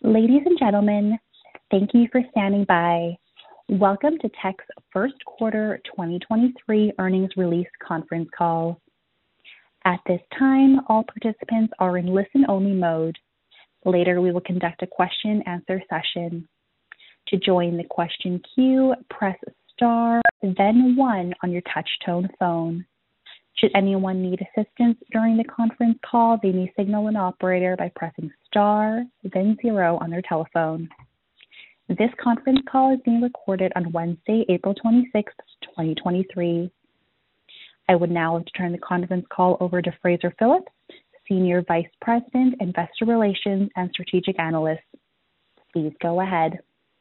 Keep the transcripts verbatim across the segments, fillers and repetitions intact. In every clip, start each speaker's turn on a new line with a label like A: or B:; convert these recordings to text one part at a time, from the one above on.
A: Ladies and gentlemen, thank you for standing by. Welcome to Teck's first quarter twenty twenty-three earnings release conference call. At this time, all participants are in listen-only mode. Later, we will conduct a question-answer session. To join the question queue, press star, then one on your touch-tone phone. Should anyone need assistance during the conference call, they may signal an operator by pressing star, then zero on their telephone. This conference call is being recorded on Wednesday, April twenty-sixth, twenty twenty-three. I would now like to turn the conference call over to Fraser Phillips, Senior Vice President, Investor Relations and Strategic Analyst. Please go ahead.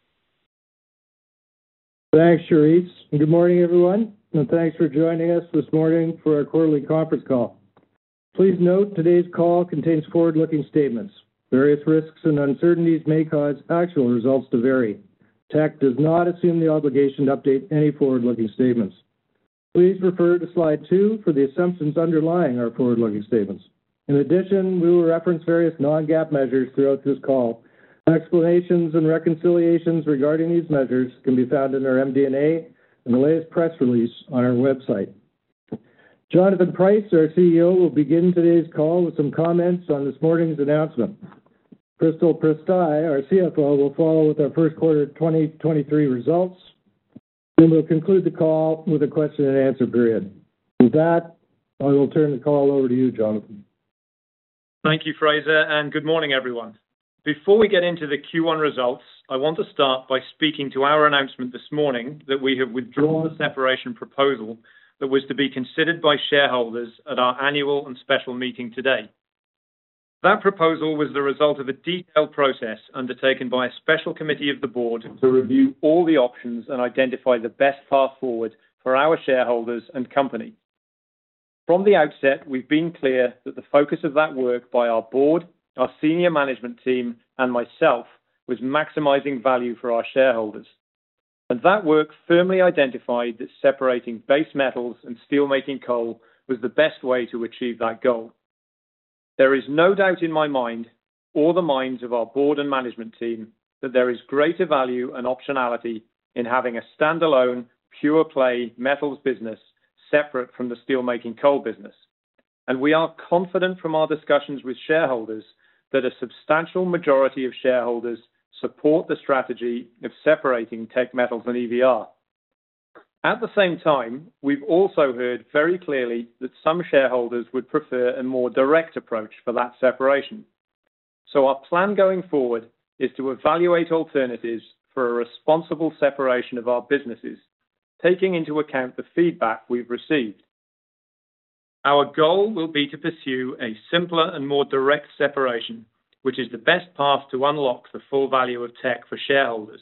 B: Thanks, Charisse. Good morning, everyone, and thanks for joining us this morning for our quarterly conference call. Please note today's call contains forward-looking statements. Various risks and uncertainties may cause actual results to vary. Teck does not assume the obligation to update any forward-looking statements. Please refer to slide two for the assumptions underlying our forward-looking statements. In addition, we will reference various non-GAAP measures throughout this call. Explanations and reconciliations regarding these measures can be found in our M D and A and the latest press release on our website. Jonathan Price, our C E O, will begin today's call with some comments on this morning's announcement. Crystal Prystai, our C F O, will follow with our first quarter twenty twenty-three results. Then we'll conclude the call with a question and answer period. With that, I will turn the call over to you, Jonathan.
C: Thank you, Fraser, and good morning, everyone. Before we get into the Q one results, I want to start by speaking to our announcement this morning that we have withdrawn the separation proposal that was to be considered by shareholders at our annual and special meeting today. That proposal was the result of a detailed process undertaken by a special committee of the board to review all the options and identify the best path forward for our shareholders and company. From the outset, we've been clear that the focus of that work by our board, our senior management team, and myself was maximizing value for our shareholders. And that work firmly identified that separating base metals and steelmaking coal was the best way to achieve that goal. There is no doubt in my mind, or the minds of our board and management team, that there is greater value and optionality in having a standalone, pure-play metals business separate from the steelmaking coal business. And we are confident from our discussions with shareholders that a substantial majority of shareholders support the strategy of separating Teck Metals and E V R. At the same time, we've also heard very clearly that some shareholders would prefer a more direct approach for that separation. So our plan going forward is to evaluate alternatives for a responsible separation of our businesses, taking into account the feedback we've received. Our goal will be to pursue a simpler and more direct separation, which is the best path to unlock the full value of Teck for shareholders.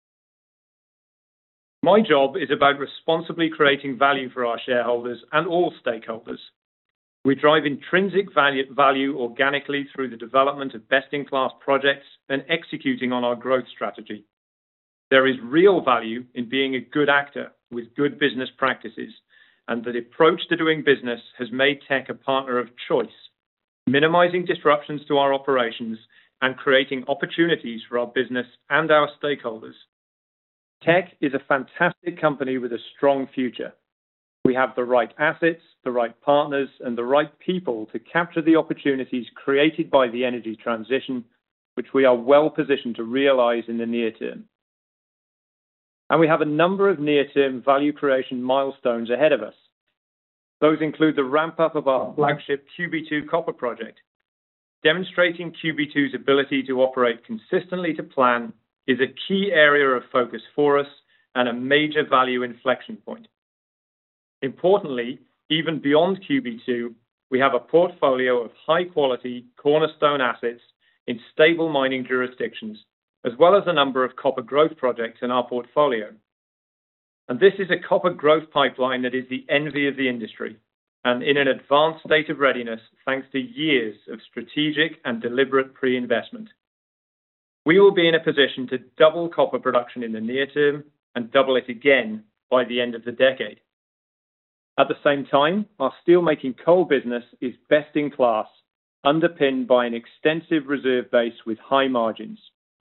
C: My job is about responsibly creating value for our shareholders and all stakeholders. We drive intrinsic value, value organically through the development of best-in-class projects and executing on our growth strategy. There is real value in being a good actor with good business practices, and the approach to doing business has made Teck a partner of choice, minimizing disruptions to our operations and creating opportunities for our business and our stakeholders. Teck is a fantastic company with a strong future. We have the right assets, the right partners, and the right people to capture the opportunities created by the energy transition, which we are well positioned to realize in the near term. And we have a number of near-term value creation milestones ahead of us. Those include the ramp-up of our flagship Q B two copper project. Demonstrating Q B two's ability to operate consistently to plan is a key area of focus for us and a major value inflection point. Importantly, even beyond Q B two, we have a portfolio of high-quality cornerstone assets in stable mining jurisdictions, as well as a number of copper growth projects in our portfolio. And this is a copper growth pipeline that is the envy of the industry and in an advanced state of readiness thanks to years of strategic and deliberate pre-investment. We will be in a position to double copper production in the near term and double it again by the end of the decade. At the same time, our steelmaking coal business is best in class, underpinned by an extensive reserve base with high margins,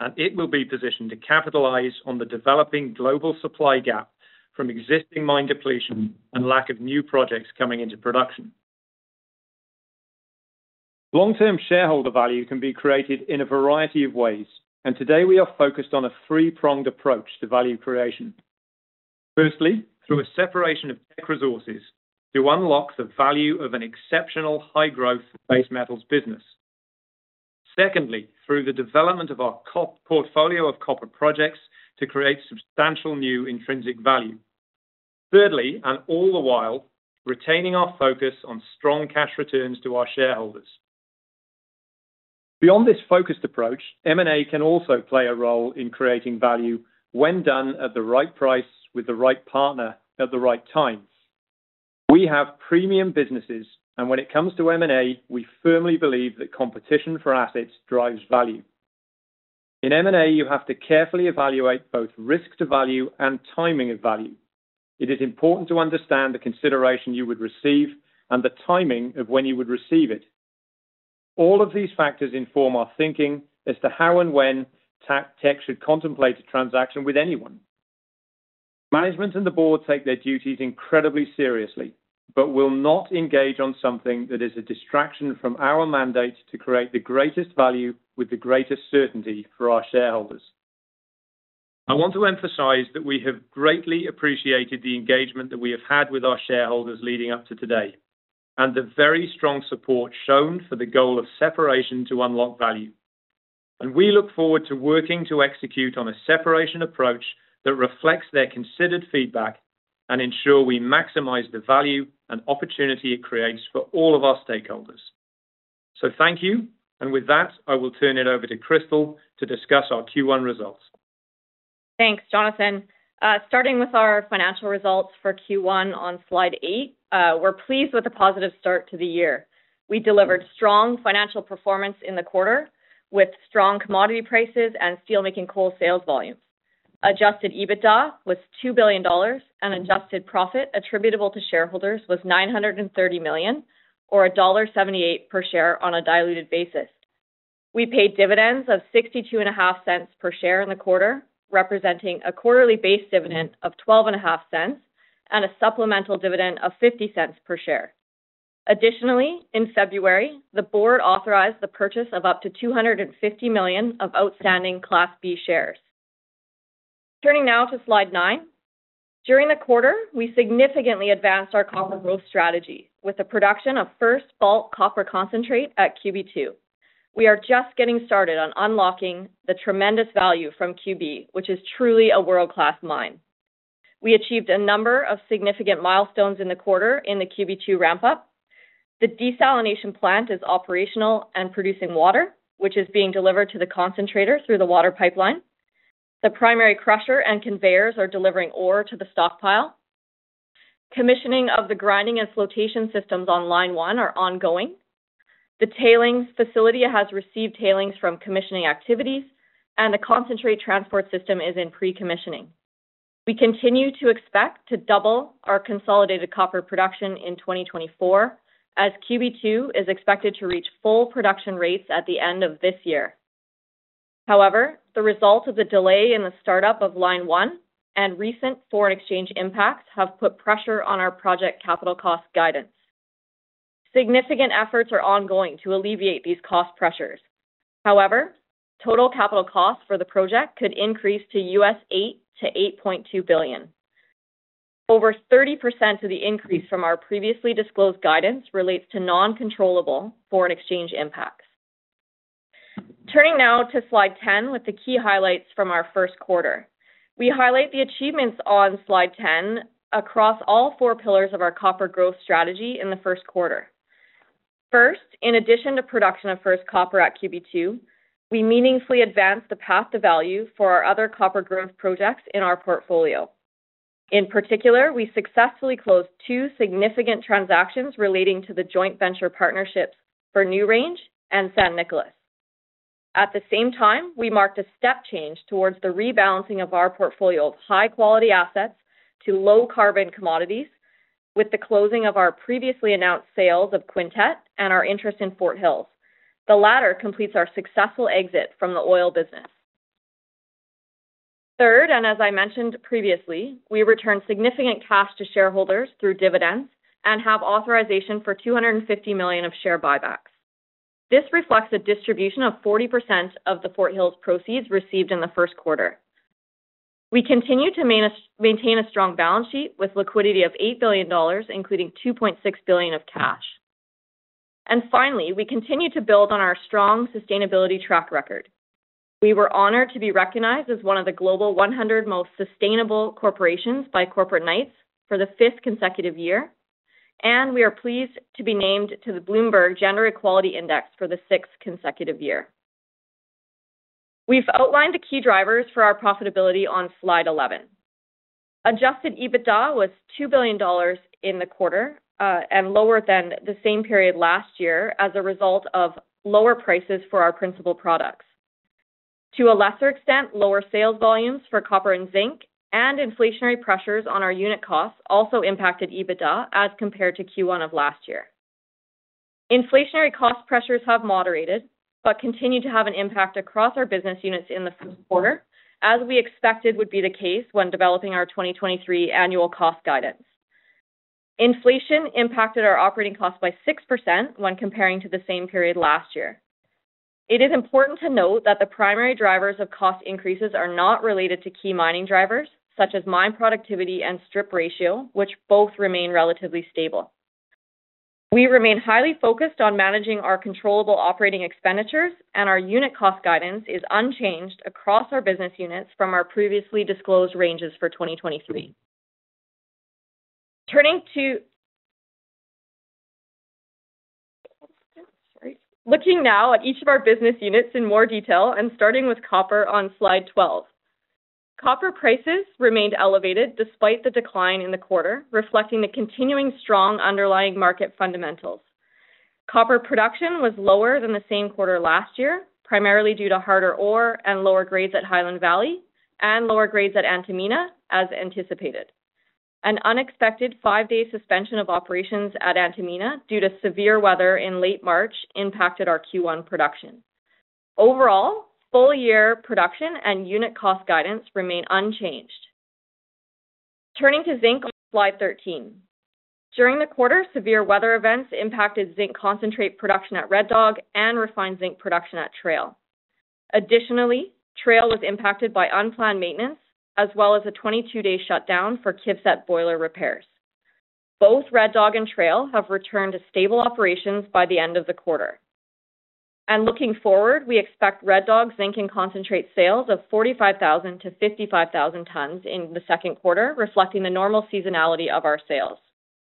C: and it will be positioned to capitalize on the developing global supply gap from existing mine depletion and lack of new projects coming into production. Long-term shareholder value can be created in a variety of ways, and today we are focused on a three-pronged approach to value creation. Firstly, through a separation of Teck Resources to unlock the value of an exceptional high-growth base metals business. Secondly, through the development of our portfolio of copper projects to create substantial new intrinsic value. Thirdly, and all the while, retaining our focus on strong cash returns to our shareholders. Beyond this focused approach, M and A can also play a role in creating value when done at the right price with the right partner at the right time. We have premium businesses, and when it comes to M and A, we firmly believe that competition for assets drives value. In M and A, you have to carefully evaluate both risk to value and timing of value. It is important to understand the consideration you would receive and the timing of when you would receive it. All of these factors inform our thinking as to how and when Teck should contemplate a transaction with anyone. Management and the board take their duties incredibly seriously, but will not engage on something that is a distraction from our mandate to create the greatest value with the greatest certainty for our shareholders. I want to emphasize that we have greatly appreciated the engagement that we have had with our shareholders leading up to today, and the very strong support shown for the goal of separation to unlock value. And we look forward to working to execute on a separation approach that reflects their considered feedback and ensure we maximize the value and opportunity it creates for all of our stakeholders. So thank you, and with that, I will turn it over to Crystal to discuss our Q one results.
D: Thanks, Jonathan. Uh, starting with our financial results for Q one on slide eight, uh, we're pleased with the positive start to the year. We delivered strong financial performance in the quarter with strong commodity prices and steelmaking coal sales volumes. Adjusted EBITDA was two billion dollars and adjusted profit attributable to shareholders was nine hundred thirty million dollars or one dollar seventy-eight per share on a diluted basis. We paid dividends of sixty-two point five cents per share in the quarter, representing a quarterly base dividend of twelve point five cents and a supplemental dividend of fifty cents per share. Additionally, in February, the board authorized the purchase of up to two hundred fifty million dollars of outstanding Class B shares. Turning now to slide nine. During the quarter, we significantly advanced our copper growth strategy with the production of first bulk copper concentrate at Q B two. We are just getting started on unlocking the tremendous value from Q B, which is truly a world-class mine. We achieved a number of significant milestones in the quarter in the Q B two ramp-up. The desalination plant is operational and producing water, which is being delivered to the concentrator through the water pipeline. The primary crusher and conveyors are delivering ore to the stockpile. Commissioning of the grinding and flotation systems on line one are ongoing. The tailings facility has received tailings from commissioning activities, and the concentrate transport system is in pre-commissioning. We continue to expect to double our consolidated copper production in twenty twenty-four, as Q B two is expected to reach full production rates at the end of this year. However, the result of the delay in the startup of line one and recent foreign exchange impacts have put pressure on our project capital cost guidance. Significant efforts are ongoing to alleviate these cost pressures. However, total capital costs for the project could increase to U S eight to eight point two billion dollars. Over thirty percent of the increase from our previously disclosed guidance relates to non-controllable foreign exchange impacts. Turning now to slide ten with the key highlights from our first quarter. We highlight the achievements on slide ten across all four pillars of our copper growth strategy in the first quarter. First, in addition to production of first copper at Q B two, we meaningfully advanced the path to value for our other copper growth projects in our portfolio. In particular, we successfully closed two significant transactions relating to the joint venture partnerships for NewRange and San Nicolas. At the same time, we marked a step change towards the rebalancing of our portfolio of high-quality assets to low-carbon commodities with the closing of our previously announced sales of Quintet and our interest in Fort Hills. The latter completes our successful exit from the oil business. Third, and as I mentioned previously, we returned significant cash to shareholders through dividends and have authorization for two hundred fifty million dollars of share buybacks. This reflects a distribution of forty percent of the Fort Hills proceeds received in the first quarter. We continue to maintain a strong balance sheet with liquidity of eight billion dollars, including two point six billion dollars of cash. And finally, we continue to build on our strong sustainability track record. We were honored to be recognized as one of the global one hundred most sustainable corporations by Corporate Knights for the fifth consecutive year, and we are pleased to be named to the Bloomberg Gender Equality Index for the sixth consecutive year. We've outlined the key drivers for our profitability on slide eleven. Adjusted EBITDA was two billion dollars in the quarter uh, and lower than the same period last year as a result of lower prices for our principal products. To a lesser extent, lower sales volumes for copper and zinc and inflationary pressures on our unit costs also impacted EBITDA as compared to Q one of last year. Inflationary cost pressures have moderated, but continue to have an impact across our business units in the first quarter, as we expected would be the case when developing our twenty twenty-three annual cost guidance. Inflation impacted our operating costs by six percent when comparing to the same period last year. It is important to note that the primary drivers of cost increases are not related to key mining drivers, such as mine productivity and strip ratio, which both remain relatively stable. We remain highly focused on managing our controllable operating expenditures, and our unit cost guidance is unchanged across our business units from our previously disclosed ranges for twenty twenty-three. Turning to sorry, looking now at each of our business units in more detail and starting with copper on slide twelve. Copper prices remained elevated despite the decline in the quarter, reflecting the continuing strong underlying market fundamentals. Copper production was lower than the same quarter last year, primarily due to harder ore and lower grades at Highland Valley and lower grades at Antamina, as anticipated. An unexpected five-day suspension of operations at Antamina due to severe weather in late March impacted our Q one production. Overall, full-year production and unit cost guidance remain unchanged. Turning to zinc on slide thirteen. During the quarter, severe weather events impacted zinc concentrate production at Red Dog and refined zinc production at Trail. Additionally, Trail was impacted by unplanned maintenance, as well as a twenty-two day shutdown for KIVCET boiler repairs. Both Red Dog and Trail have returned to stable operations by the end of the quarter. And looking forward, we expect Red Dog zinc and concentrate sales of forty-five thousand to fifty-five thousand tons in the second quarter, reflecting the normal seasonality of our sales.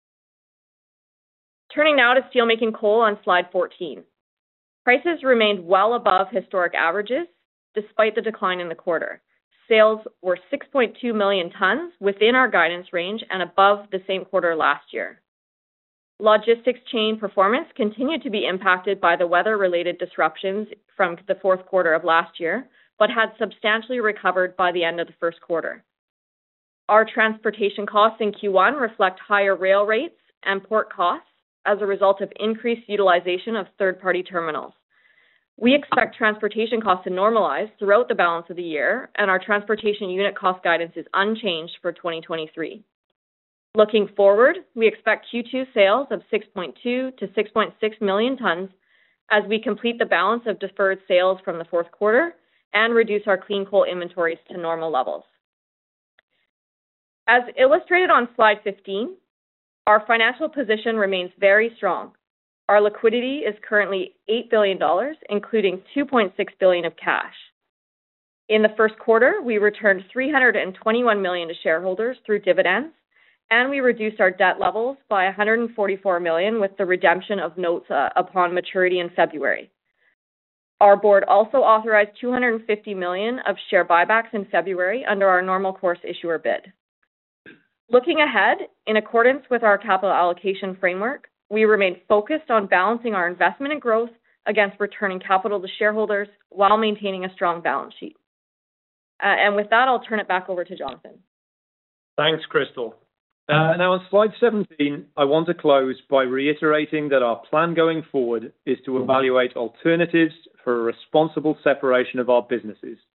D: Turning now to steelmaking coal on slide fourteen. Prices remained well above historic averages, despite the decline in the quarter. Sales were six point two million tons within our guidance range and above the same quarter last year. Logistics chain performance continued to be impacted by the weather-related disruptions from the fourth quarter of last year, but had substantially recovered by the end of the first quarter. Our transportation costs in Q one reflect higher rail rates and port costs as a result of increased utilization of third-party terminals. We expect transportation costs to normalize throughout the balance of the year, and our transportation unit cost guidance is unchanged for twenty twenty-three. Looking forward, we expect Q two sales of six point two to six point six million tons as we complete the balance of deferred sales from the fourth quarter and reduce our clean coal inventories to normal levels. As illustrated on slide fifteen, our financial position remains very strong. Our liquidity is currently eight billion dollars, including two point six billion dollars of cash. In the first quarter, we returned three hundred twenty-one million dollars to shareholders through dividends, and we reduced our debt levels by one hundred forty-four million dollars with the redemption of notes uh, upon maturity in February. Our board also authorized two hundred fifty million dollars of share buybacks in February under our normal course issuer bid. Looking ahead, in accordance with our capital allocation framework, we remain focused on balancing our investment and growth against returning capital to shareholders while maintaining a strong balance sheet. Uh, and with that, I'll turn it back over to Jonathan.
C: Thanks, Crystal. Uh, now on slide seventeen, I want to close by reiterating that our plan going forward is to evaluate alternatives for a responsible separation of our businesses,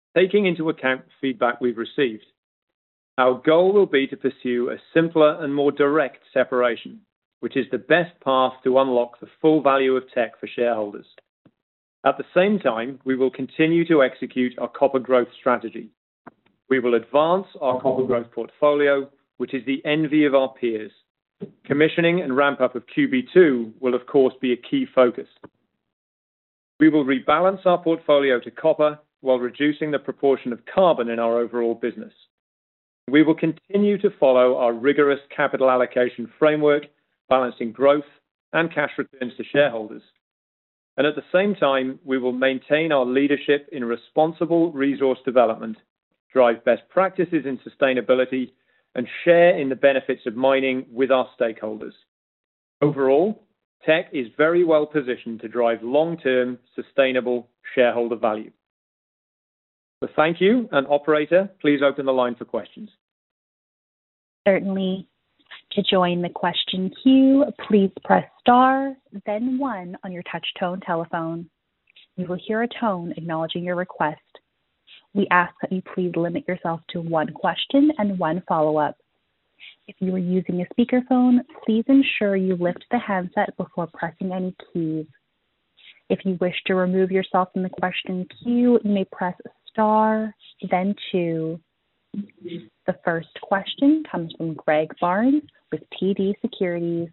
C: taking into account the feedback we've received. Our goal will be to pursue a simpler and more direct separation, which is the best path to unlock the full value of Teck for shareholders. At the same time, we will continue to execute our copper growth strategy. We will advance our copper growth portfolio, which is the envy of our peers. Commissioning and ramp-up of Q B two will, of course, be a key focus. We will rebalance our portfolio to copper while reducing the proportion of carbon in our overall business. We will continue to follow our rigorous capital allocation framework, balancing growth and cash returns to shareholders. And at the same time, we will maintain our leadership in responsible resource development, drive best practices in sustainability, and share in the benefits of mining with our stakeholders. Overall, Teck is very well positioned to drive long-term, sustainable shareholder value. So thank you, and operator, please open the line for questions.
A: Certainly. To join the question queue, please press star, then one on your touch-tone telephone. You will hear a tone acknowledging your request. We ask that you please limit yourself to one question and one follow-up. If you are using a speakerphone, please ensure you lift the handset before pressing any keys. If you wish to remove yourself from the question queue, you may press star, then two. The first question comes from Greg Barnes with T D Securities.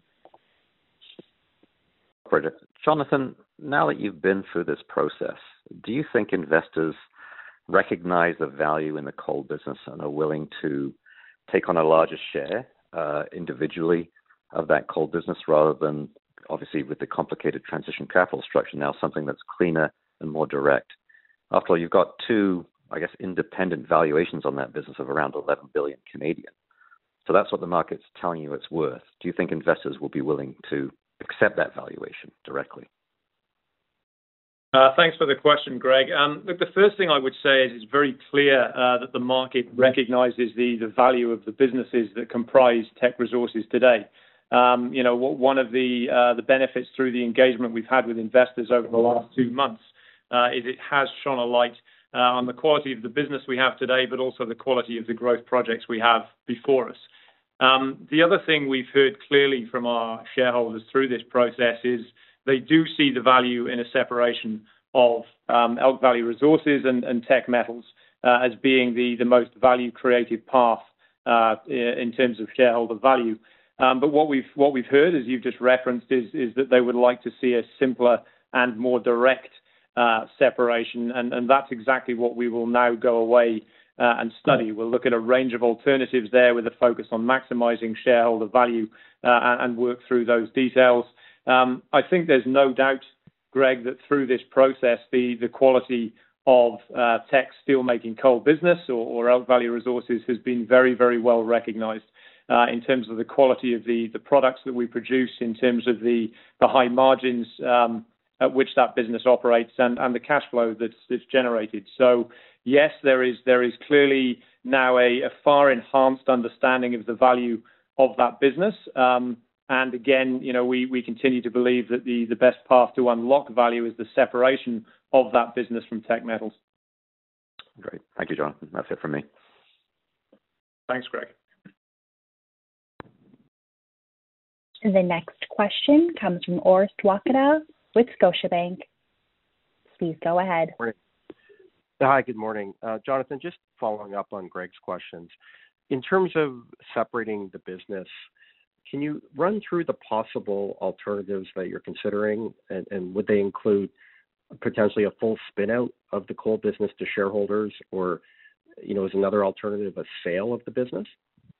E: Jonathan, now that you've been through this process, do you think investors recognize the value in the coal business and are willing to take on a larger share uh, individually of that coal business rather than, obviously, with the complicated transition capital structure now, something that's cleaner and more direct? After all, you've got two, I guess, independent valuations on that business of around eleven billion Canadian. So that's what the market's telling you it's worth. Do you think investors will be willing to accept that valuation directly?
C: Uh, thanks for the question, Greg. Um, look, the first thing I would say is it's very clear uh, that the market recognizes the, the value of the businesses that comprise Teck Resources today. Um, you know, one of the uh, the benefits through the engagement we've had with investors over the last two months uh, is it has shone a light uh, on the quality of the business we have today, but also the quality of the growth projects we have before us. Um, the other thing we've heard clearly from our shareholders through this process is they do see the value in a separation of um, Elk Valley Resources and, and Teck Metals uh, as being the, the most value-creative path uh, in terms of shareholder value. Um, but what we've what we've heard, as you've just referenced, is is that they would like to see a simpler and more direct uh, separation, and, and that's exactly what we will now go away uh, and study. We'll look at a range of alternatives there with a focus on maximizing shareholder value uh, and, and work through those details. Um, I think there's no doubt, Greg, that through this process, the, the quality of uh, Teck's steelmaking coal business or, or Elk Valley Resources has been very, very well recognized uh, in terms of the quality of the, the products that we produce, in terms of the, the high margins um, at which that business operates and, and the cash flow that's, that's generated. So, yes, there is there is clearly now a, a far enhanced understanding of the value of that business. Um, And again, you know, we, we continue to believe that the, the best path to unlock value is the separation of that business from Teck Metals.
E: Great. Thank you, Jonathan. That's it from me.
C: Thanks, Greg.
A: The next question comes from Orest Wowkodaw with Scotiabank. Please go ahead.
F: Hi, good morning. Uh, Jonathan, just following up on Greg's questions. In terms of separating the business, can you run through the possible alternatives that you're considering, and, and would they include potentially a full spin-out of the coal business to shareholders, or, you know, is another alternative a sale of the business?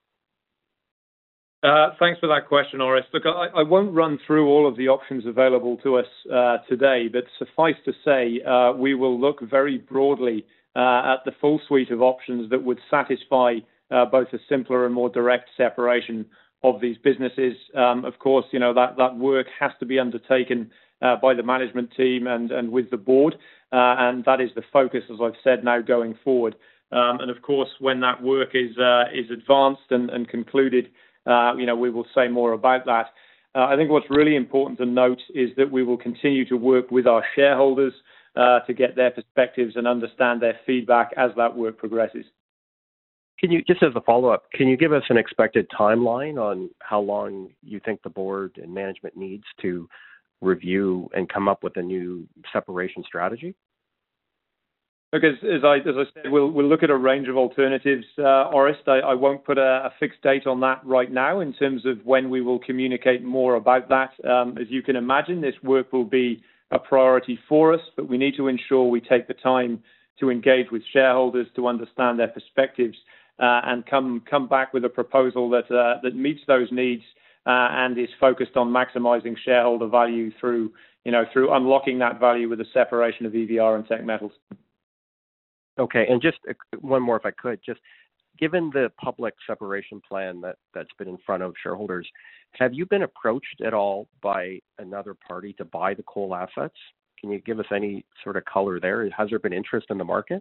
C: Uh, thanks for that question, Orest. Look, I, I won't run through all of the options available to us uh, today, but suffice to say, uh, we will look very broadly uh, at the full suite of options that would satisfy uh, both a simpler and more direct separation of these businesses. Um, of course, you know, that, that work has to be undertaken uh, by the management team and, and with the board, uh, and that is the focus, as I've said, now going forward. Um, and of course, when that work is uh, is advanced and, and concluded, uh, you know, we will say more about that. Uh, I think what's really important to note is that we will continue to work with our shareholders uh, to get their perspectives and understand their feedback as that work progresses.
F: Can you, just as a follow-up, can you give us an expected timeline on how long you think the board and management needs to review and come up with a new separation strategy?
C: Because as I as I said, we'll we'll look at a range of alternatives, uh, Orest. I, I won't put a, a fixed date on that right now in terms of when we will communicate more about that. Um, as you can imagine, this work will be a priority for us, but we need to ensure we take the time to engage with shareholders to understand their perspectives uh, and come come back with a proposal that uh, that meets those needs uh, and is focused on maximizing shareholder value through you know through unlocking that value with the separation of E V R and Teck Metals.
F: Okay, and just one more, if I could, just given the public separation plan that, that's been in front of shareholders, have you been approached at all by another party to buy the coal assets? Can you give us any sort of color there? Has there been interest in the market?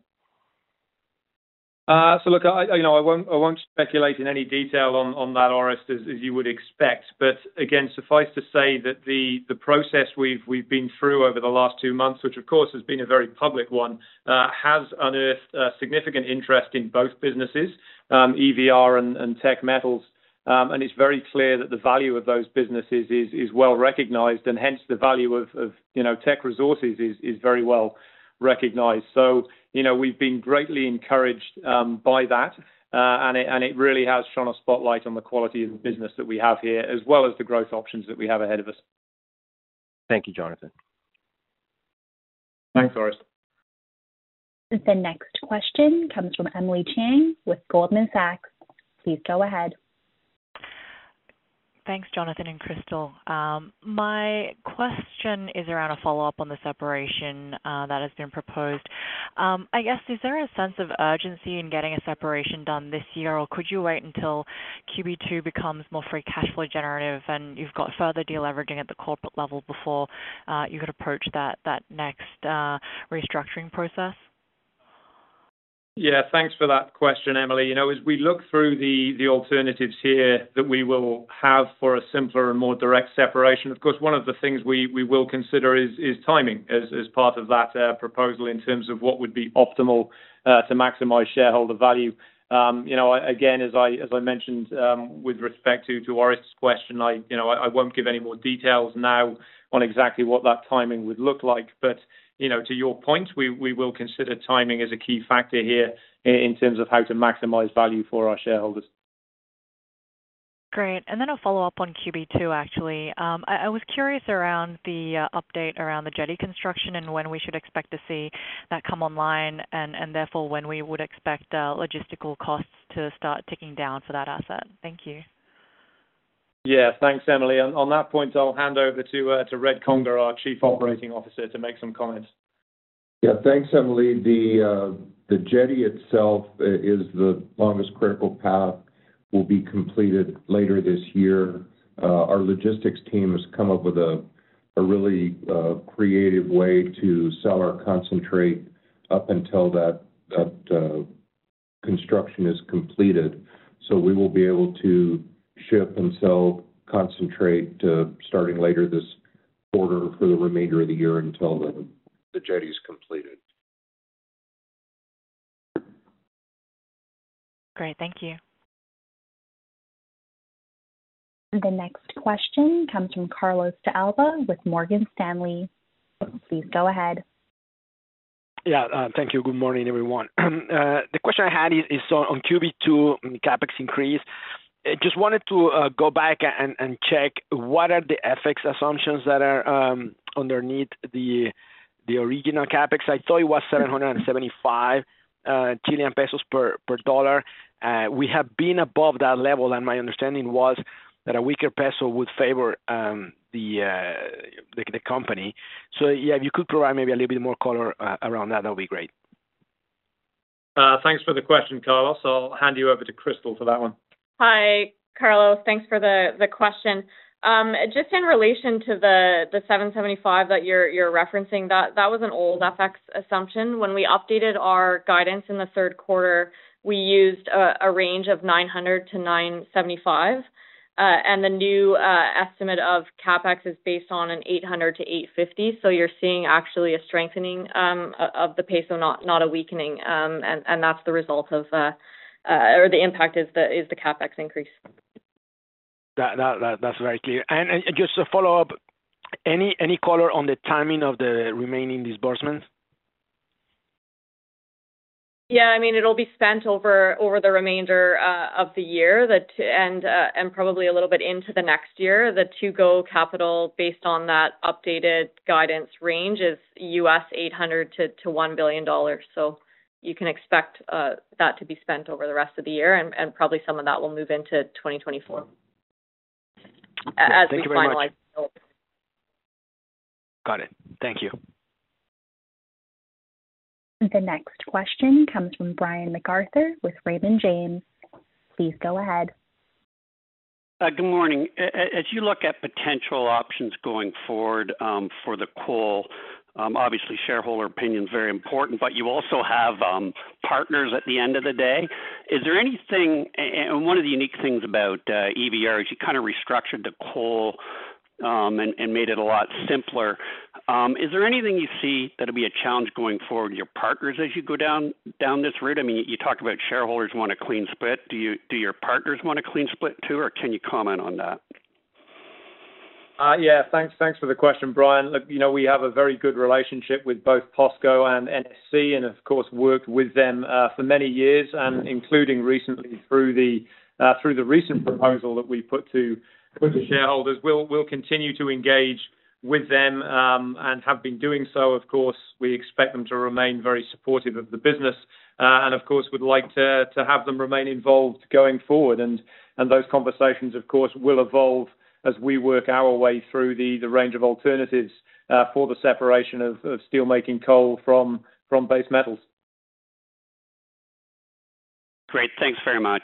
C: Uh, so look, I, you know, I won't, I won't speculate in any detail on, on that, Orest, as, as you would expect. But again, suffice to say that the, the process we've we've been through over the last two months, which of course has been a very public one, uh, has unearthed uh, significant interest in both businesses, um, E V R and, and Teck Metals. Um, and it's very clear that the value of those businesses is is well recognised, and hence the value of, of you know Teck Resources is is very well recognised. So, you know, we've been greatly encouraged um, by that, uh, and, it, and it really has shone a spotlight on the quality of the business that we have here, as well as the growth options that we have ahead of us.
F: Thank you, Jonathan.
C: Thanks, Orest.
A: The next question comes from Emily Chieng with Goldman Sachs. Please go ahead.
G: Thanks, Jonathan and Crystal. Um, my question is around a follow-up on the separation uh, that has been proposed. Um, I guess, is there a sense of urgency in getting a separation done this year, or could you wait until Q B two becomes more free cash flow generative and you've got further deleveraging at the corporate level before uh, you could approach that, that next uh, restructuring process?
C: Yeah, thanks for that question, Emily. You know, as we look through the, the alternatives here that we will have for a simpler and more direct separation, of course, one of the things we, we will consider is, is timing as, as part of that uh, proposal in terms of what would be optimal uh, to maximize shareholder value. Um, you know, I, again, as I as I mentioned um, with respect to to Orest's question, I you know I, I won't give any more details now on exactly what that timing would look like, but you know, to your point, we, we will consider timing as a key factor here in terms of how to maximize value for our shareholders.
G: Great. And then a follow-up on Q B two, actually. Um, I, I was curious around the uh, update around the jetty construction and when we should expect to see that come online, and, and therefore when we would expect uh, logistical costs to start ticking down for that asset. Thank you.
C: Yeah, thanks, Emily. On, on that point, I'll hand over to uh, to Red Conger, our Chief Operating Officer, to make some comments.
H: Yeah, thanks, Emily. The uh, the jetty itself is the longest critical path. Will be completed later this year. Uh, our logistics team has come up with a a really uh, creative way to sell our concentrate up until that that uh, construction is completed. So we will be able to ship and sell concentrate uh, starting later this quarter for the remainder of the year until the, the jetty is completed.
G: Great, thank you.
A: The next question comes from Carlos de Alba with Morgan Stanley. Please go ahead.
I: Yeah, uh, thank you. Good morning, everyone. uh, the question I had is, is on, on Q B two CapEx increase. I just wanted to uh, go back and, and check what are the F X assumptions that are um, underneath the the original CapEx. I thought it was seven hundred seventy-five uh, Chilean pesos per, per dollar. Uh, we have been above that level, and my understanding was that a weaker peso would favor um, the, uh, the the company. So, yeah, if you could provide maybe a little bit more color uh, around that, that would be great.
C: Uh, thanks for the question, Carlos. I'll hand you over to Crystal for that one.
D: Hi, Carlos. Thanks for the, the question. Um, just in relation to the, the seven seventy-five that you're you're referencing, that, that was an old F X assumption. When we updated our guidance in the third quarter, we used a, a range of nine hundred to nine seventy-five. Uh, and the new uh, estimate of CapEx is based on an eight hundred to eight fifty. So you're seeing actually a strengthening um, of the peso, not not a weakening, um, and and that's the result of, uh, uh, or the impact is the is the CapEx increase.
I: That, that, that that's very clear. And, and just a follow up, any any color on the timing of the remaining disbursements?
D: Yeah, I mean, it'll be spent over over the remainder uh, of the year, that and uh, and probably a little bit into the next year. The to-go capital, based on that updated guidance range, is U S eight hundred to one billion dollars. So you can expect uh, that to be spent over the rest of the year, and, and probably some of that will move into twenty twenty-four
I: yeah,
D: as we finalize.
I: Got it. Thank you.
A: The next question comes from Brian MacArthur with Raymond James. Please go ahead.
J: Uh, good morning. As you look at potential options going forward um, for the coal, um, obviously shareholder opinion is very important, but you also have um, partners at the end of the day. Is there anything, and one of the unique things about uh, E V R is you kind of restructured the coal Um, and, and made it a lot simpler. Um, is there anything you see that'll be a challenge going forward with your partners as you go down down this route? I mean, you talk about shareholders want a clean split. Do you do your partners want a clean split too, or can you comment on that?
C: Uh, yeah, thanks. Thanks for the question, Brian. Look, you know, we have a very good relationship with both POSCO and N S C, and of course worked with them uh, for many years, and including recently through the uh, through the recent proposal that we put to. With the shareholders, we'll we'll continue to engage with them um, and have been doing so. Of course, we expect them to remain very supportive of the business, uh, and of course, would like to to have them remain involved going forward. And and those conversations, of course, will evolve as we work our way through the the range of alternatives uh, for the separation of, of steelmaking coal from from base metals.
J: Great, thanks very much.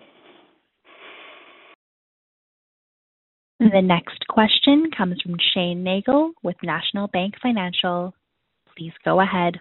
A: The next question comes from Shane Nagle with National Bank Financial. Please go ahead.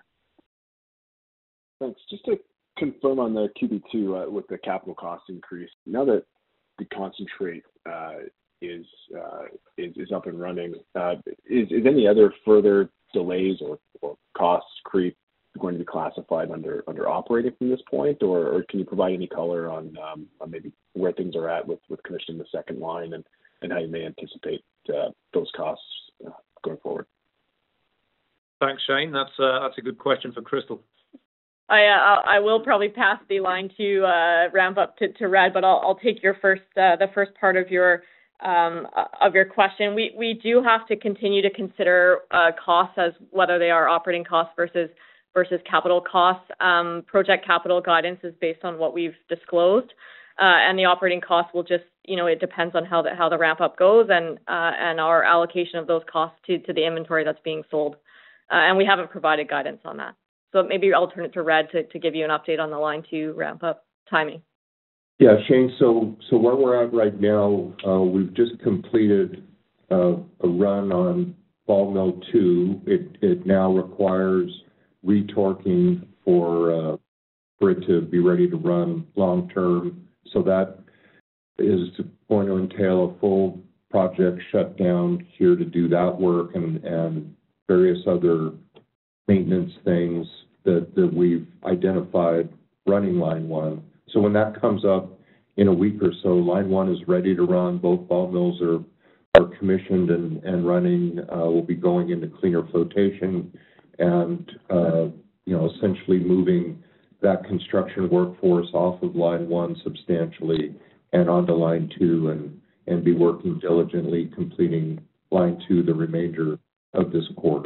K: Thanks. Just to confirm on the Q B two uh, with the capital cost increase, now that the concentrate uh, is, uh, is is up and running, uh, is, is any other further delays or, or costs creep going to be classified under under operating from this point, or, or can you provide any color on, um, on maybe where things are at with, with commissioning the second line and and how you may anticipate uh, those costs uh, going forward?
C: Thanks, Shane. That's uh, that's a good question for Crystal.
D: I uh, I will probably pass the line to uh, ramp up to, to Red, but I'll I'll take your first uh, the first part of your um, of your question. We we do have to continue to consider uh, costs as whether they are operating costs versus versus capital costs. Um, project capital guidance is based on what we've disclosed. Uh, and the operating costs will just, you know, it depends on how the how the ramp up goes and uh, and our allocation of those costs to, to the inventory that's being sold. Uh, and we haven't provided guidance on that. So maybe I'll turn it to Red to, to give you an update on the line two ramp up timing.
H: Yeah, Shane, so so where we're at right now, uh, we've just completed uh, a run on ball mill two. It it now requires retorquing for uh, for it to be ready to run long term. So that is going to entail a full project shutdown here to do that work and, and various other maintenance things that, that we've identified running line one. So when that comes up in a week or so, line one is ready to run. Both ball mills are, are commissioned and, and running. Uh, we'll be going into cleaner flotation and, uh, you know, essentially moving that construction workforce off of line one substantially and onto line two and, and be working diligently completing line two the remainder of this quarter.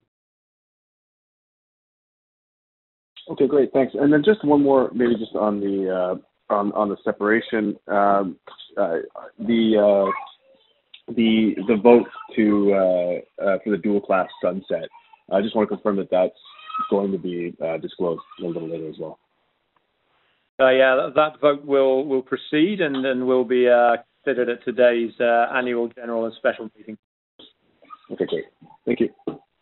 K: Okay, great, thanks. And then just one more, maybe just on the uh, on on the separation, um, uh, the uh, the the vote to uh, uh, for the dual class sunset. I just want to confirm that that's going to be uh, disclosed a little later as well.
C: Uh, yeah, that, that vote will will proceed and then will be uh, considered at today's uh, annual general and special meeting.
K: Okay, great. Thank you.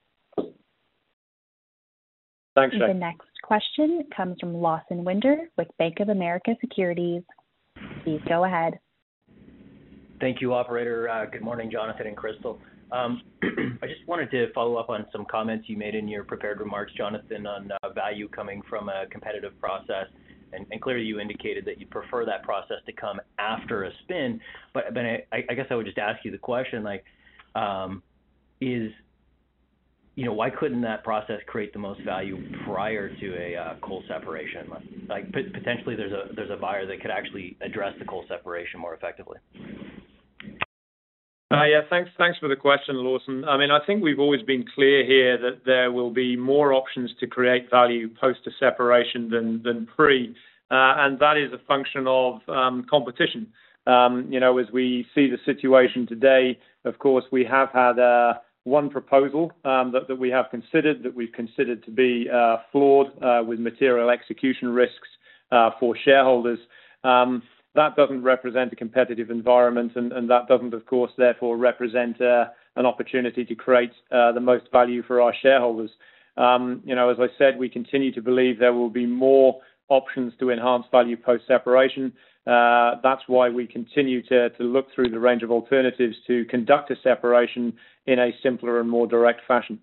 C: Thanks, Shane.
A: The next question comes from Lawson Winder with Bank of America Securities. Please go ahead.
L: Thank you, operator. Uh, good morning, Jonathan and Crystal. Um, I just wanted to follow up on some comments you made in your prepared remarks, Jonathan, on uh, value coming from a competitive process. And, and clearly you indicated that you prefer that process to come after a spin. But, but I, I guess I would just ask you the question, like, um, is, you know, why couldn't that process create the most value prior to a uh, coal separation? Like, p- potentially there's a there's a buyer that could actually address the coal separation more effectively.
C: Uh, yeah, thanks Thanks for the question, Lawson. I mean, I think we've always been clear here that there will be more options to create value post a separation than, than pre, uh, and that is a function of um, competition. Um, you know, as we see the situation today, of course, we have had uh, one proposal um, that, that we have considered, that we've considered to be uh, flawed uh, with material execution risks uh, for shareholders. Um, That doesn't represent a competitive environment, and, and that doesn't, of course, therefore represent uh, an opportunity to create uh, the most value for our shareholders. Um, you know, as I said, we continue to believe there will be more options to enhance value post-separation. Uh, that's why we continue to, to look through the range of alternatives to conduct a separation in a simpler and more direct fashion.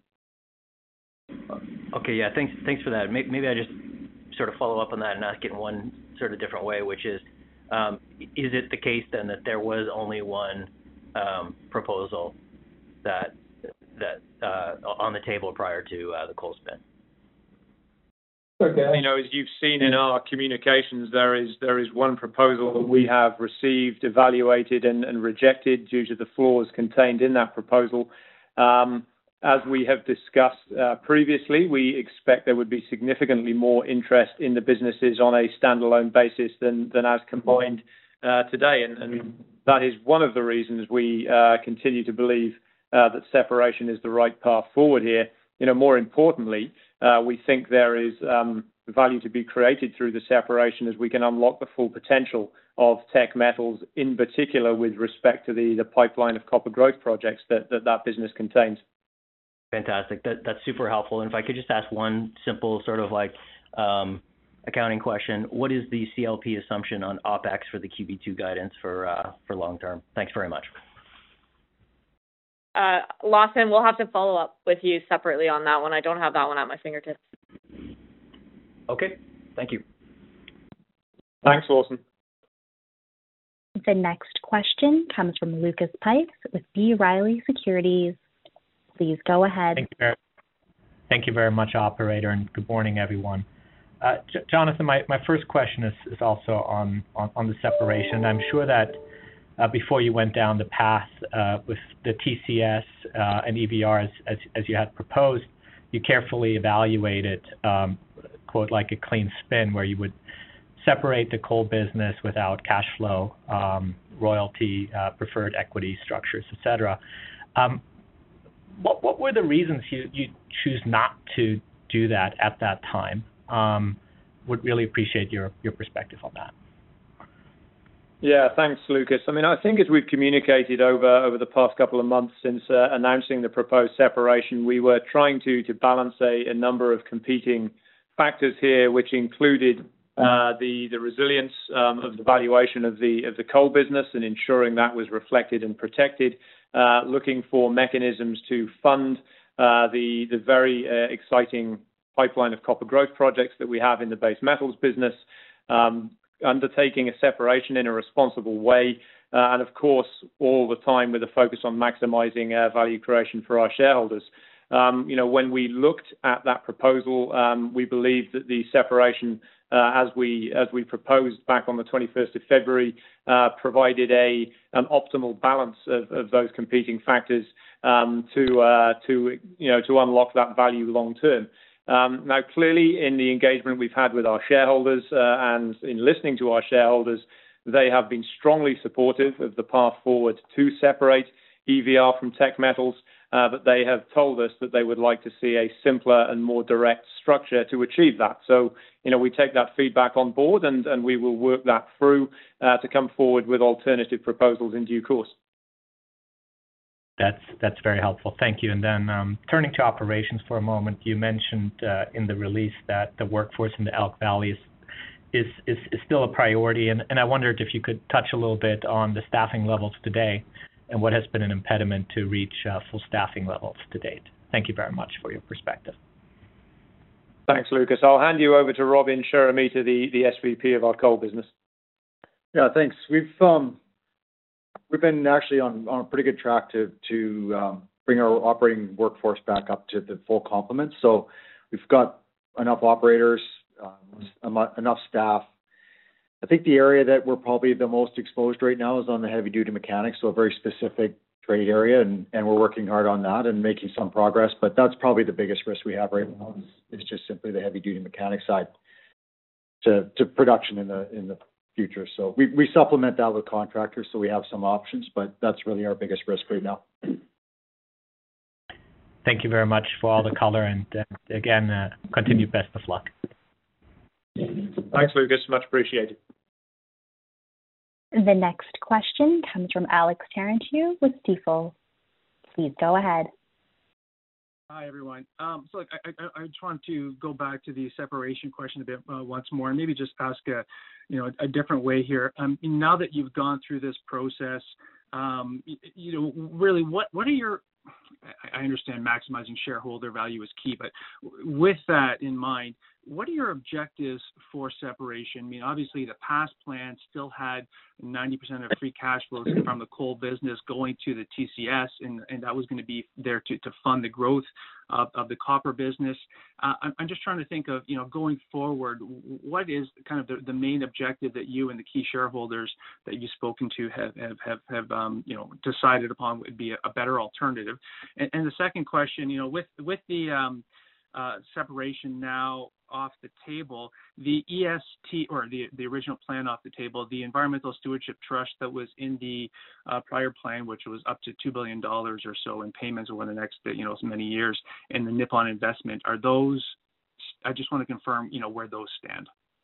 L: Okay, yeah, thanks, thanks for that. Maybe I just sort of follow up on that and ask it in one sort of different way, which is, Um, is it the case then that there was only one um, proposal that that uh, on the table prior to uh, the coal spin?
C: Okay. You know, as you've seen in our communications, there is there is one proposal that we have received, evaluated, and, and rejected due to the flaws contained in that proposal. Um, As we have discussed uh, previously, we expect there would be significantly more interest in the businesses on a standalone basis than, than as combined uh, today. And, and that is one of the reasons we uh, continue to believe uh, that separation is the right path forward here. You know, more importantly, uh, we think there is um, value to be created through the separation as we can unlock the full potential of Teck Metals, in particular with respect to the, the pipeline of copper growth projects that that, that business contains.
L: Fantastic. That, that's super helpful. And if I could just ask one simple sort of like um, accounting question, what is the C L P assumption on OpEx for the Q B two guidance for uh, for long term? Thanks very much.
D: Uh, Lawson, we'll have to follow up with you separately on that one. I don't have that one at my fingertips.
L: Okay. Thank you.
C: Thanks, Lawson.
A: The next question comes from Lucas Pipes with B. Riley Securities. Please go ahead.
M: Thank you very, thank you very much, operator, and good morning, everyone. Uh, J- Jonathan, my, my first question is, is also on, on, on the separation. I'm sure that uh, before you went down the path uh, with the T C S uh, and E V R as, as, as you had proposed, you carefully evaluated, um, quote, like a clean spin where you would separate the coal business without cash flow, um, royalty, uh, preferred equity structures, et cetera. Um, What, what were the reasons you, you choose not to do that at that time? Um, would really appreciate your, your perspective on that.
C: Yeah, thanks, Lucas. I mean, I think as we've communicated over, over the past couple of months since uh, announcing the proposed separation, we were trying to, to balance a, a number of competing factors here, which included uh, the, the resilience um, of the valuation of the, of the coal business and ensuring that was reflected and protected. Uh, looking for mechanisms to fund uh, the the very uh, exciting pipeline of copper growth projects that we have in the base metals business, um, undertaking a separation in a responsible way, uh, and of course, all the time with a focus on maximizing uh, value creation for our shareholders. Um, you know, when we looked at that proposal, um, we believed that the separation, uh, as we as we proposed back on the twenty-first of February, uh, provided a an optimal balance of, of those competing factors um, to uh, to you know to unlock that value long term. Um, now, clearly, in the engagement we've had with our shareholders uh, and in listening to our shareholders, they have been strongly supportive of the path forward to separate E V R from Teck Metals. Uh, but they have told us that they would like to see a simpler and more direct structure to achieve that. So, you know, we take that feedback on board and, and we will work that through uh, to come forward with alternative proposals in due course.
M: That's that's very helpful. Thank you. And then um, turning to operations for a moment, you mentioned uh, in the release that the workforce in the Elk Valley is is, is, is still a priority. And, and I wondered if you could touch a little bit on the staffing levels today and what has been an impediment to reach uh, full staffing levels to date. Thank you very much for your perspective.
C: Thanks, Lucas. I'll hand you over to Robin Sheremeta, the, the S V P of our coal business.
N: Yeah, thanks. We've um, we've been actually on, on a pretty good track to to um, bring our operating workforce back up to the full complement. So we've got enough operators, um, enough staff. I think the area that we're probably the most exposed right now is on the heavy duty mechanics, so a very specific trade area, and, and we're working hard on that and making some progress. But that's probably the biggest risk we have right now is, is just simply the heavy duty mechanic side to, to production in the in the future. So we, we supplement that with contractors, so we have some options, but that's really our biggest risk right now.
M: Thank you very much for all the color, and uh, again, uh, continued best of luck.
C: Thanks, Lucas. Much appreciated.
A: The next question comes from Alex Tarantiu with Stifel. Please go ahead.
O: Hi, everyone. Um, so I, I, I just want to go back to the separation question a bit uh, once more, and maybe just ask a, you know, a different way here. Um, now that you've gone through this process, um, you, you know, really, what what are your I understand maximizing shareholder value is key, but with that in mind, what are your objectives for separation? I mean, obviously, the past plan still had ninety percent of free cash flows from the coal business going to the T C S, and, and that was going to be there to, to fund the growth of, of the copper business. Uh, I'm, I'm just trying to think of, you know, going forward, what is kind of the, the main objective that you and the key shareholders that you've spoken to have, have, have, have um, you know, decided upon would be a, a better alternative? And, and the second question, you know, with, with the um, uh, separation now off the table, the E S T, or the, the original plan off the table, the Environmental Stewardship Trust that was in the uh, prior plan, which was up to two billion dollars or so in payments over the next, you know, many years, and the Nippon investment, are those, I just want to confirm, you know, where those stand.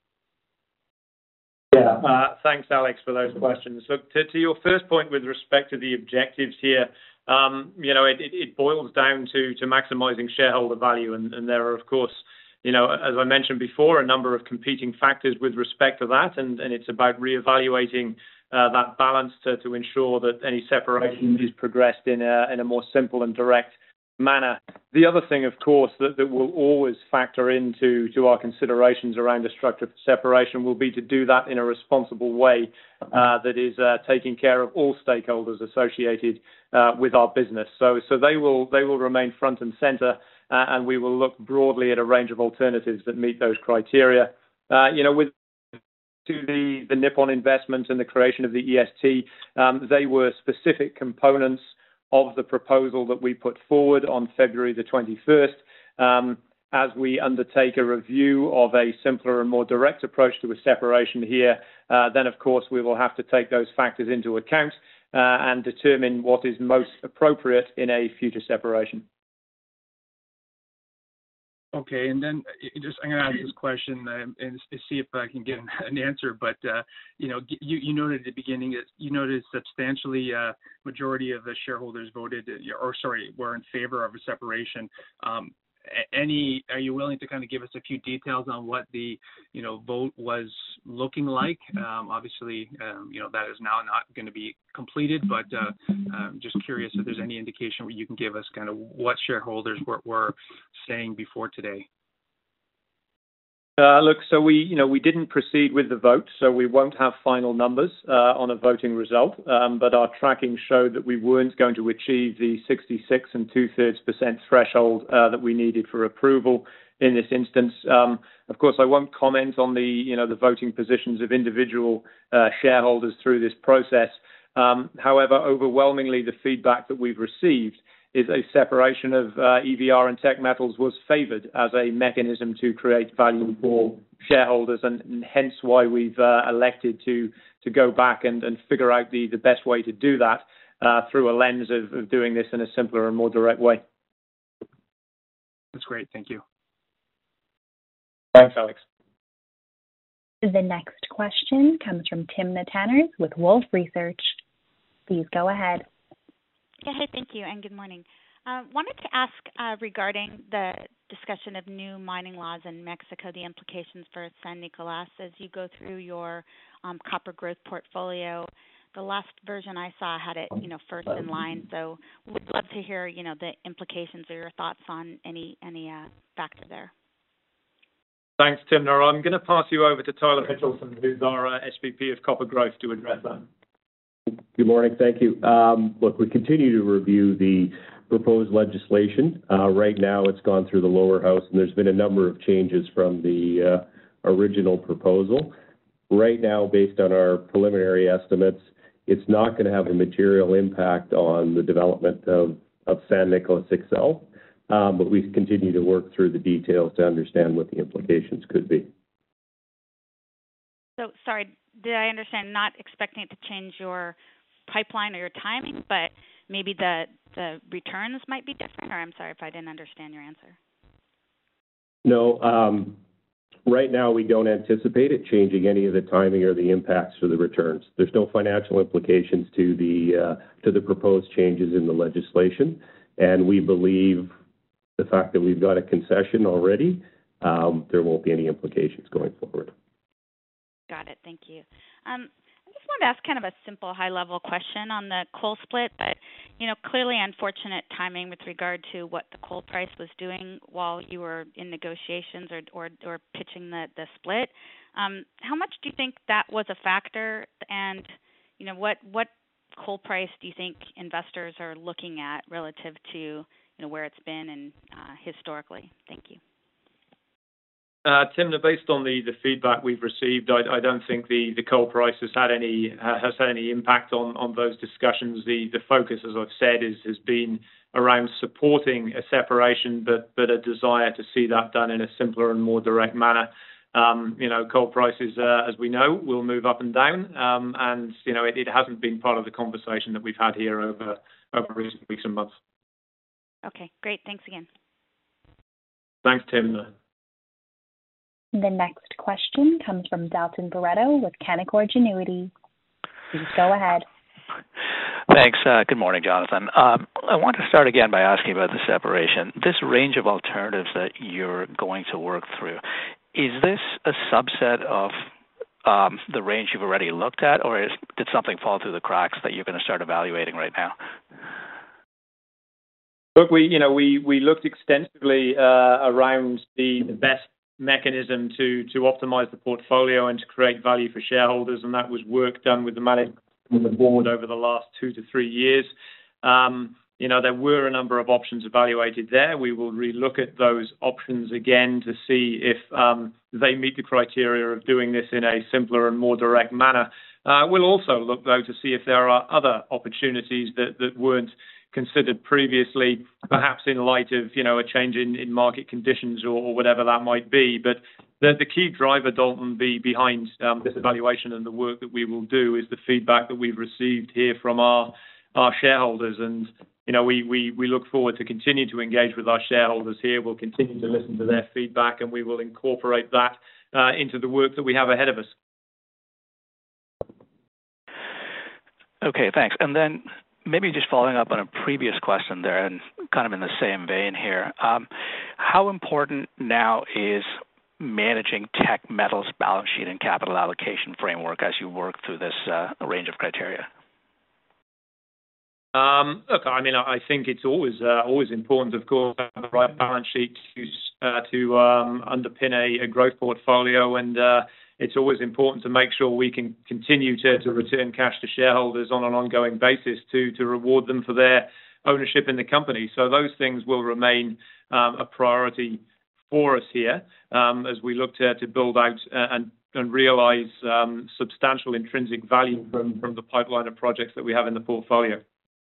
C: Yeah, uh, thanks, Alex, for those questions. Look, to, to your first point with respect to the objectives here, um, you know, it, it, it boils down to, to maximizing shareholder value, and, and there are, of course, you know, as I mentioned before, a number of competing factors with respect to that, and, and it's about reevaluating uh, that balance to, to ensure that any separation is progressed in a, in a more simple and direct manner. The other thing, of course, that, that will always factor into to our considerations around a structure for separation will be to do that in a responsible way uh, that is uh, taking care of all stakeholders associated uh, with our business. So, so they will they will remain front and center, uh, and we will look broadly at a range of alternatives that meet those criteria. Uh, you know, with to the, the Nippon investment and the creation of the E S T, um, they were specific components of the proposal that we put forward on February the twenty-first. Um, as we undertake a review of a simpler and more direct approach to a separation here, uh, then of course we will have to take those factors into account uh, and determine what is most appropriate in a future separation.
O: Okay, and then just I'm going to ask this question uh, and see if I can get an answer. But uh, you know, you, you noted at the beginning that you noted substantially uh, majority of the shareholders voted, or sorry, were in favor of a separation. Um, any, are you willing to kind of give us a few details on what the you know vote was looking like? Um, obviously, um, you know that is now not going to be completed, but uh, I'm just curious if there's any indication where you can give us kind of what shareholders were, were saying before today.
C: Uh, look, so we, you know, we didn't proceed with the vote, so we won't have final numbers uh, on a voting result. Um, but our tracking showed that we weren't going to achieve the sixty-six and two-thirds percent threshold uh, that we needed for approval in this instance. Um, of course, I won't comment on the, you know, the voting positions of individual uh, shareholders through this process. Um, however, overwhelmingly, the feedback that we've received is a separation of uh, E V R and Teck Metals was favoured as a mechanism to create value for shareholders, and, and hence why we've uh, elected to to go back and, and figure out the, the best way to do that uh, through a lens of, of doing this in a simpler and more direct way.
O: That's great. Thank you.
C: Thanks, Alex.
A: The next question comes from Timna Tanners with Wolfe Research. Please go ahead.
P: Yeah, hey, thank you, and good morning. Uh, wanted to ask uh, regarding the discussion of new mining laws in Mexico, the implications for San Nicolas as you go through your um, copper growth portfolio. The last version I saw had it, you know, first in line. So would love to hear, you know, the implications or your thoughts on any any uh, factor there.
C: Thanks, Timna. I'm going to pass you over to Tyler Mitchelson, who's our uh, S V P of Copper Growth, to address that.
Q: Good morning. Thank you. Um, look, we continue to review the proposed legislation. Uh, right now, it's gone through the lower house, and there's been a number of changes from the uh, original proposal. Right now, based on our preliminary estimates, it's not going to have a material impact on the development of, of San Nicolas itself, um, but we continue to work through the details to understand what the implications could be.
P: So, sorry, did I understand not expecting it to change your pipeline or your timing, but maybe the, the returns might be different? Or I'm sorry if I didn't understand your answer.
Q: No, um, right now we don't anticipate it changing any of the timing or the impacts or the returns. There's no financial implications to the uh, to the proposed changes in the legislation, and we believe the fact that we've got a concession already, um, there won't be any implications going forward.
P: Got it. Thank you. Um, I just wanted to ask kind of a simple high-level question on the coal split, but, you know, clearly unfortunate timing with regard to what the coal price was doing while you were in negotiations or or, or pitching the, the split. Um, how much do you think that was a factor? And, you know, what, what coal price do you think investors are looking at relative to, you know, where it's been and uh, historically? Thank you.
C: Uh, Timna, based on the, the feedback we've received, I, I don't think the, the coal price has had any uh, has had any impact on, on those discussions. The the focus, as I've said, is has been around supporting a separation, but but a desire to see that done in a simpler and more direct manner. Um, you know, coal prices, uh, as we know, will move up and down, um, and you know it, it hasn't been part of the conversation that we've had here over over recent weeks and months.
P: Okay, great. Thanks again.
C: Thanks, Timna.
A: The next question comes from Dalton Barretto with Canaccord Genuity. Please go ahead.
R: Thanks. Uh, good morning, Jonathan. Um, I want to start again by asking about the separation. This range of alternatives that you're going to work through, is this a subset of um, the range you've already looked at, or is, did something fall through the cracks that you're going to start evaluating right now?
C: Look, we you know we we looked extensively uh, around the, the best mechanism to to optimize the portfolio and to create value for shareholders, and that was work done with the management and the board over the last two to three years. Um, you know, there were a number of options evaluated there. We will relook at those options again to see if um, they meet the criteria of doing this in a simpler and more direct manner. Uh, we'll also look, though, to see if there are other opportunities that, that weren't considered previously, perhaps in light of, you know, a change in, in market conditions or, or whatever that might be. But the, the key driver, Dalton, be behind um, this evaluation and the work that we will do is the feedback that we've received here from our our shareholders. And, you know, we, we, we look forward to continue to engage with our shareholders here. We'll continue to listen to their feedback, and we will incorporate that uh, into the work that we have ahead of us.
R: Okay, thanks. And then maybe just following up on a previous question there and kind of in the same vein here, um, how important now is managing Teck Metals' balance sheet and capital allocation framework as you work through this uh, range of criteria?
C: Um, look, I mean, I think it's always uh, always important, of course, to have the right balance sheet to uh, to um, underpin a, a growth portfolio, and uh, it's always important to make sure we can continue to, to return cash to shareholders on an ongoing basis to to reward them for their ownership in the company. So those things will remain um, a priority for us here um, as we look to, to build out uh, and and realize um, substantial intrinsic value from, from the pipeline of projects that we have in the portfolio.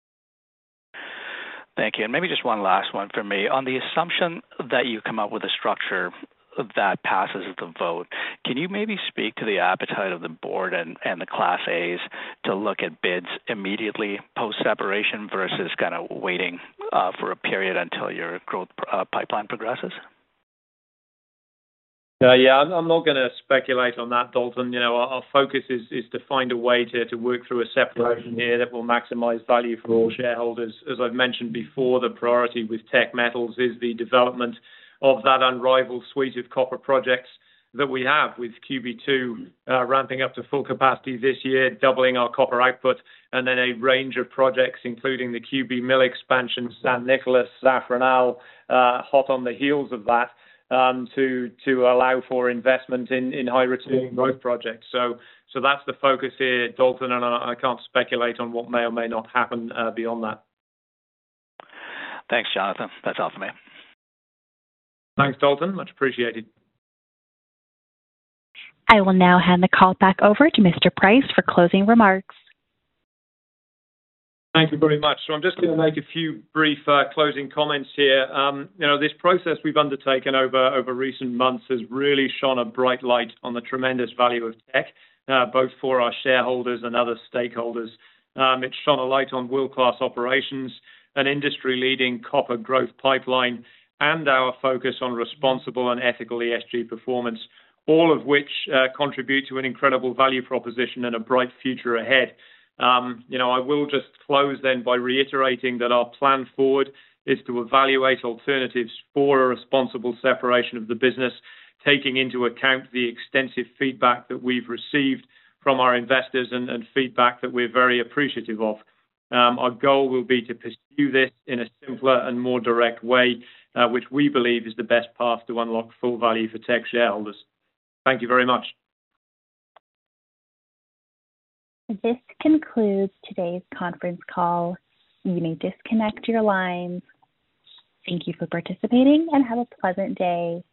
R: Thank you. And maybe just one last one for me. On the assumption that you come up with a structure that passes the vote, can you maybe speak to the appetite of the board and, and the Class A's to look at bids immediately post-separation versus kind of waiting uh, for a period until your growth uh, pipeline progresses?
C: Uh, yeah, I'm, I'm not going to speculate on that, Dalton. You know, our, our focus is, is to find a way to, to work through a separation here that will maximize value for all shareholders. As I've mentioned before, the priority with Teck Metals is the development of that unrivaled suite of copper projects that we have, with Q B two uh, ramping up to full capacity this year, doubling our copper output, and then a range of projects, including the Q B mill expansion, San Nicolas, Zafranal, uh, hot on the heels of that. Um, to to allow for investment in, in high returning growth projects. So so that's the focus here, Dalton, and I, I can't speculate on what may or may not happen uh, beyond that.
R: Thanks, Jonathan. That's all for me.
C: Thanks, Dalton. Much appreciated.
A: I will now hand the call back over to Mister Price for closing remarks.
C: Thank you very much. So I'm just going to make a few brief uh, closing comments here. Um, you know, this process we've undertaken over, over recent months has really shone a bright light on the tremendous value of Teck, uh, both for our shareholders and other stakeholders. Um, it's shone a light on world-class operations, an industry-leading copper growth pipeline, and our focus on responsible and ethical E S G performance, all of which uh, contribute to an incredible value proposition and a bright future ahead. Um, you know, I will just close then by reiterating that our plan forward is to evaluate alternatives for a responsible separation of the business, taking into account the extensive feedback that we've received from our investors and, and feedback that we're very appreciative of. Um, our goal will be to pursue this in a simpler and more direct way, uh, which we believe is the best path to unlock full value for Teck shareholders. Thank you very much.
A: This concludes today's conference call. You may disconnect your lines. Thank you for participating and have a pleasant day.